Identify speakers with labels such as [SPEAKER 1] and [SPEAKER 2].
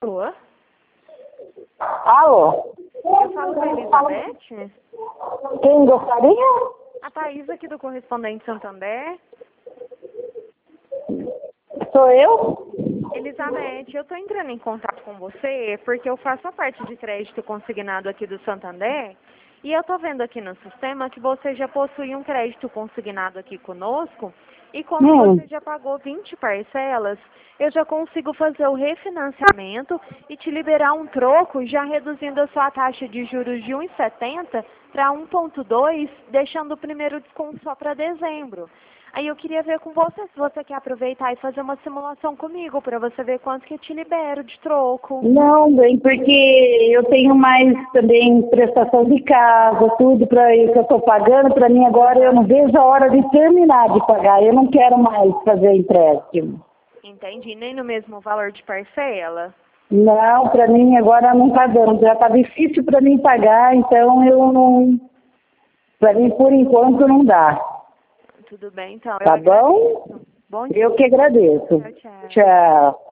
[SPEAKER 1] Alô?
[SPEAKER 2] Alô?
[SPEAKER 1] Eu falo com a Elizabeth?
[SPEAKER 2] Quem gostaria?
[SPEAKER 1] A Thaís aqui do Correspondente Santander.
[SPEAKER 2] Sou eu?
[SPEAKER 1] Elizabeth, eu estou entrando em contato com você porque eu faço a parte de crédito consignado aqui do Santander e eu estou vendo aqui no sistema que você já possui um crédito consignado aqui conosco e como você já pagou 20 parcelas, eu já consigo fazer o refinanciamento e te liberar um troco já reduzindo a sua taxa de juros de 1,70 para 1,2, deixando o primeiro desconto só para dezembro. Aí eu queria ver com você se você quer aproveitar e fazer uma simulação comigo para você ver quanto que eu te libero de troco.
[SPEAKER 2] Não, bem, porque eu tenho mais também prestação de casa, tudo para que eu estou pagando. Para mim agora eu não vejo a hora de terminar de pagar. Eu não quero mais fazer empréstimo.
[SPEAKER 1] Entendi. Nem no mesmo valor de parcela?
[SPEAKER 2] Não, para mim agora não está dando. Já está difícil para mim pagar, então eu não... Para mim, por enquanto, não dá.
[SPEAKER 1] Tudo bem, então.
[SPEAKER 2] Tá bom?
[SPEAKER 1] Bom dia.
[SPEAKER 2] Eu que agradeço.
[SPEAKER 1] Tchau, tchau.
[SPEAKER 2] Tchau.